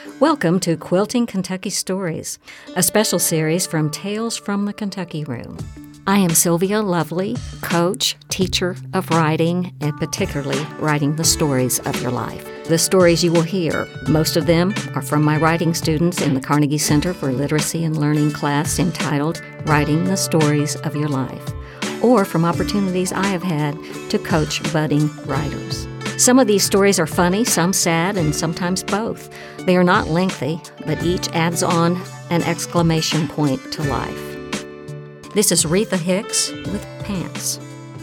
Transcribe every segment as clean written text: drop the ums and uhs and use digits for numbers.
Welcome to Quilting Kentucky Stories, a special series from Tales from the Kentucky Room. I am Sylvia Lovely, coach, teacher of writing, and particularly writing the stories of your life. The stories you will hear, most of them are from my writing students in the Carnegie Center for Literacy and Learning class entitled Writing the Stories of Your Life, or from opportunities I have had to coach budding writers. Some of these stories are funny, some sad, and sometimes both. They are not lengthy, but each adds on an exclamation point to life. This is Retha Hicks with Pants.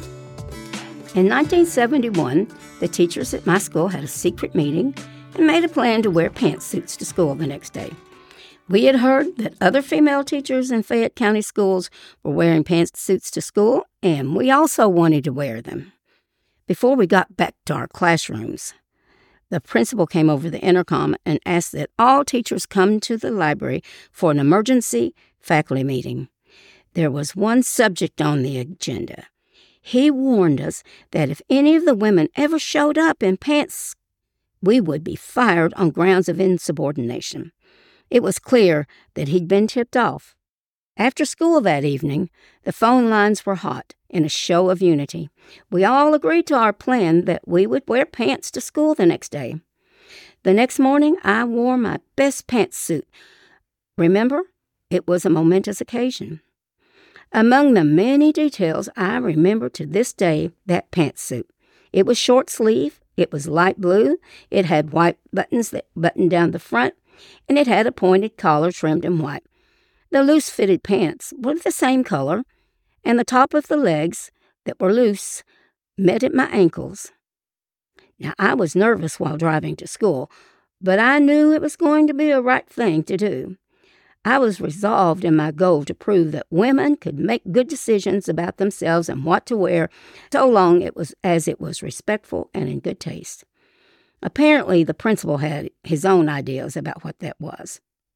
In 1971, the teachers at my school had a secret meeting and made a plan to wear pantsuits to school the next day. We had heard that other female teachers in Fayette County schools were wearing pantsuits to school, and we also wanted to wear them. Before we got back to our classrooms, the principal came over the intercom and asked that all teachers come to the library for an emergency faculty meeting. There was one subject on the agenda. He warned us that if any of the women ever showed up in pants, we would be fired on grounds of insubordination. It was clear that he'd been tipped off. After school that evening, the phone lines were hot in a show of unity. We all agreed to our plan that we would wear pants to school the next day. The next morning, I wore my best pantsuit. Remember, it was a momentous occasion. Among the many details I remember to this day that pantsuit. It was short sleeve, it was light blue, it had white buttons that buttoned down the front, and it had a pointed collar trimmed in white. The loose-fitted pants were the same color, and the top of the legs that were loose met at my ankles. Now, I was nervous while driving to school, but I knew it was going to be a right thing to do. I was resolved in my goal to prove that women could make good decisions about themselves and what to wear, so long it was respectful and in good taste. Apparently, the principal had his own ideas about what that was.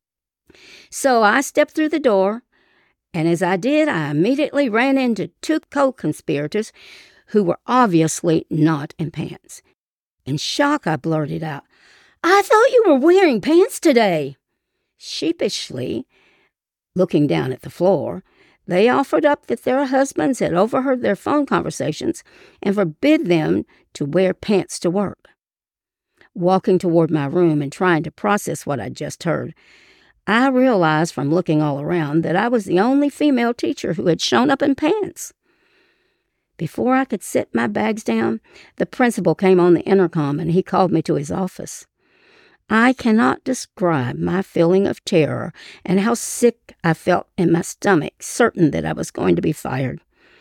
So I stepped through the door, and as I did, I immediately ran into two co-conspirators who were obviously not in pants. In shock, I blurted out, "I thought you were wearing pants today." Sheepishly, looking down at the floor, they offered up that their husbands had overheard their phone conversations and forbid them to wear pants to work. Walking toward my room and trying to process what I'd just heard, I realized from looking all around that I was the only female teacher who had shown up in pants. Before I could set my bags down, the principal came on the intercom and he called me to his office. I cannot describe my feeling of terror and how sick I felt in my stomach, certain that I was going to be fired.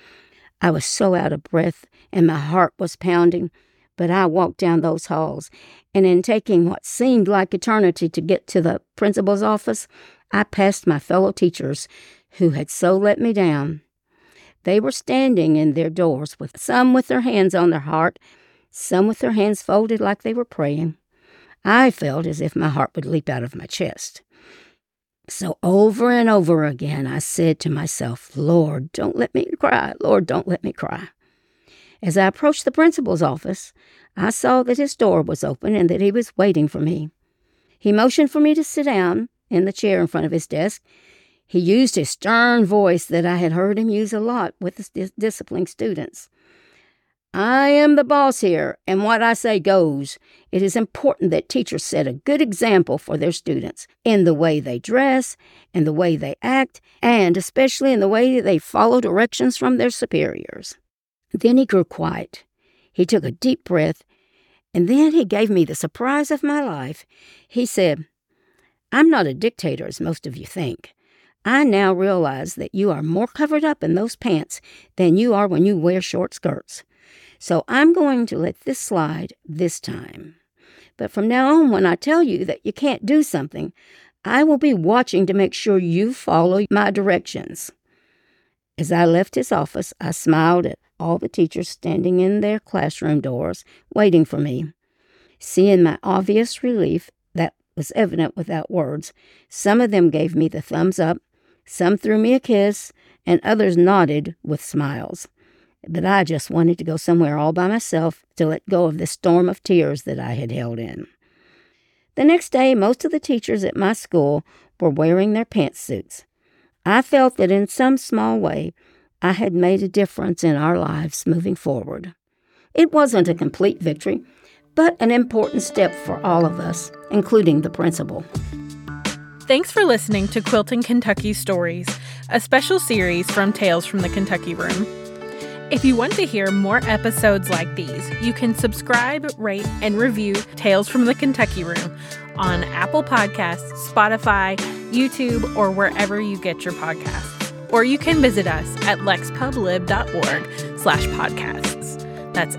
I was so out of breath and my heart was pounding, but I walked down those halls, and in taking what seemed like eternity to get to the principal's office, I passed my fellow teachers who had so let me down. They were standing in their doors, some with their hands on their heart, some with their hands folded like they were praying. I felt as if my heart would leap out of my chest. So over and over again, I said to myself, "Lord, don't let me cry. Lord, don't let me cry." As I approached the principal's office, I saw that his door was open and that he was waiting for me. He motioned for me to sit down in the chair in front of his desk. He used his stern voice that I had heard him use a lot with his disciplining students. "I am the boss here, and what I say goes. It is important that teachers set a good example for their students in the way they dress, in the way they act, and especially in the way they follow directions from their superiors." Then he grew quiet. He took a deep breath, and then he gave me the surprise of my life. He said, "I'm not a dictator as most of you think. I now realize that you are more covered up in those pants than you are when you wear short skirts. So I'm going to let this slide this time. But from now on, when I tell you that you can't do something, I will be watching to make sure you follow my directions." As I left his office, I smiled at all the teachers standing in their classroom doors, waiting for me. Seeing my obvious relief that was evident without words, some of them gave me the thumbs up, some threw me a kiss, and others nodded with smiles. But I just wanted to go somewhere all by myself to let go of the storm of tears that I had held in. The next day, most of the teachers at my school were wearing their pantsuits. I felt that in some small way, I had made a difference in our lives moving forward. It wasn't a complete victory, but an important step for all of us, including the principal. Thanks for listening to Quilting Kentucky Stories, a special series from Tales from the Kentucky Room. If you want to hear more episodes like these, you can subscribe, rate, and review Tales from the Kentucky Room on Apple Podcasts, Spotify, YouTube, or wherever you get your podcasts. Or you can visit us at lexpublib.org/podcasts. That's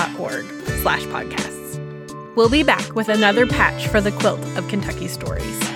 lexpublib.org/podcasts. We'll be back with another patch for the quilt of Kentucky Stories.